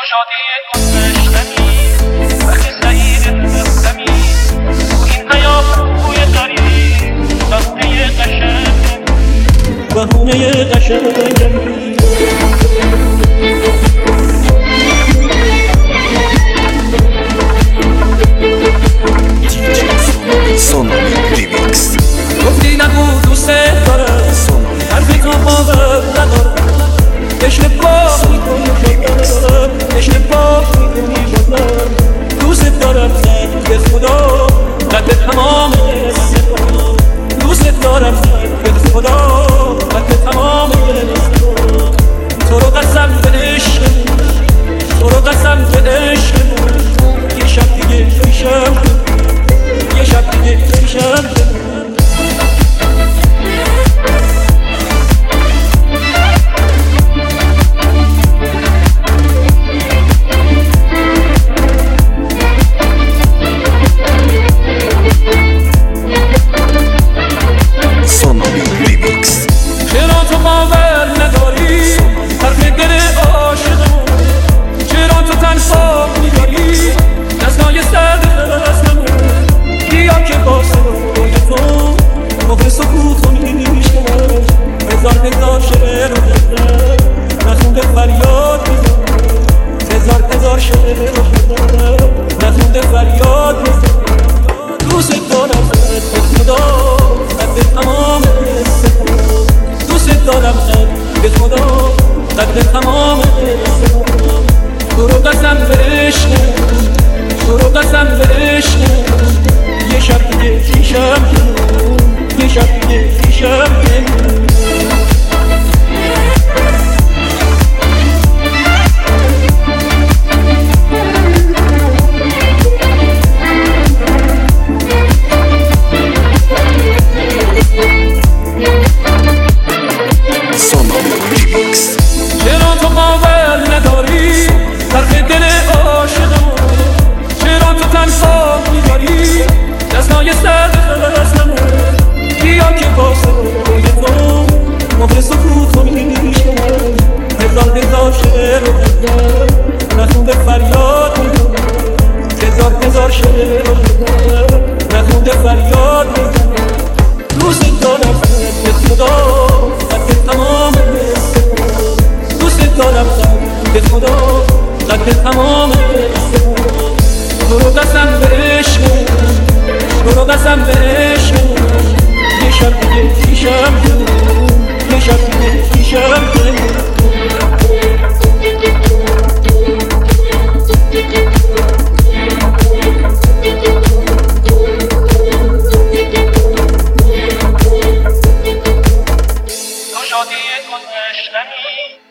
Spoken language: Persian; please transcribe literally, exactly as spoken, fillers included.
شادی گذشتنی وقتی سعید رفتمی تو این حیات روی داری بهونه قشنگ بهونه قشنگ گفتی نگو دوست دارم حرفی تو باور ندارم عشق پاک میکنی شدم عشق پاک میکنی شدم دوست دارم زن به خدا قد تمام دوست دارم زن به خدا قد تمام تو رو قسم به عشق تو رو قسم به عشق یه شب دیگه پیشم یه شب دیگه پیشم هزار شعر رو دادم نخونده فریاد میزنم هزار هزار شعر رو دادم نخونده فریاد میزنم دوست دارم زن به خدا قد تمام دوست دارم زن به خدا قد تمام تو رو قسم به عشق تو رو قسم به عشق یه شب دیگه پیشم یه شب دیگه پیشم چرا تو باور نداری طرف دل عاشقم چرا تو تنها می‌داری دستای سرد خستم بیا که با صدای تو مهر سکوت رو میشکنم هزار هزار شعر رو دادم نخونده فریاد میزنم هزار هزار شعر رو دادم نخونده فریاد میزنم دوست دارم به خدا قد تمام دارم زن به خدا قد تمام تو رو قسم به عشق تو رو قسم به عشق یه شب دیگه پیشم یه شب دیگه پیشم تو شادی گذشتنی